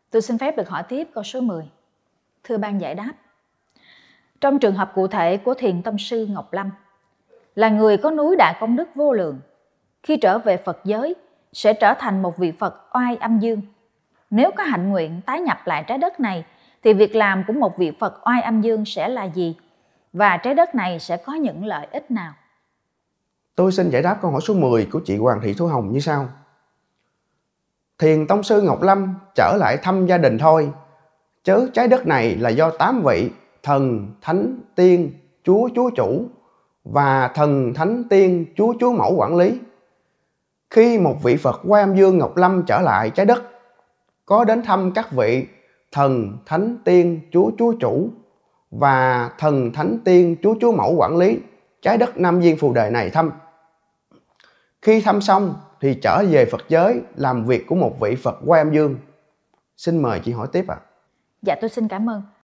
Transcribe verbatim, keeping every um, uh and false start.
Tôi xin phép được hỏi tiếp câu số mười. Thưa ban giải đáp, trong trường hợp cụ thể của Thiền Tông Sư Ngọc Lâm, là người có núi đại công đức vô lượng, khi trở về Phật giới sẽ trở thành một vị Phật oai âm dương. Nếu có hạnh nguyện tái nhập lại trái đất này, thì việc làm của một vị Phật oai âm dương sẽ là gì? Và trái đất này sẽ có những lợi ích nào? Tôi xin giải đáp câu hỏi số mười của chị Hoàng Thị Thu Hồng như sau. Thiền Tông Sư Ngọc Lâm trở lại thăm gia đình thôi, chớ trái đất này là do tám vị thần, thánh, tiên, chúa, chúa chủ và thần, thánh, tiên, chúa, chúa mẫu quản lý. Khi một vị Phật Oai Âm Dương Ngọc Lâm trở lại trái đất, có đến thăm các vị thần, thánh, tiên, chúa, chúa chủ và thần, thánh, tiên, chúa, chúa mẫu quản lý trái đất Nam Viên Phù Đề này thăm. Khi thăm xong thì trở về Phật giới làm việc của một vị Phật Oai Âm Dương. Xin mời chị hỏi tiếp ạ. À. Dạ tôi xin cảm ơn.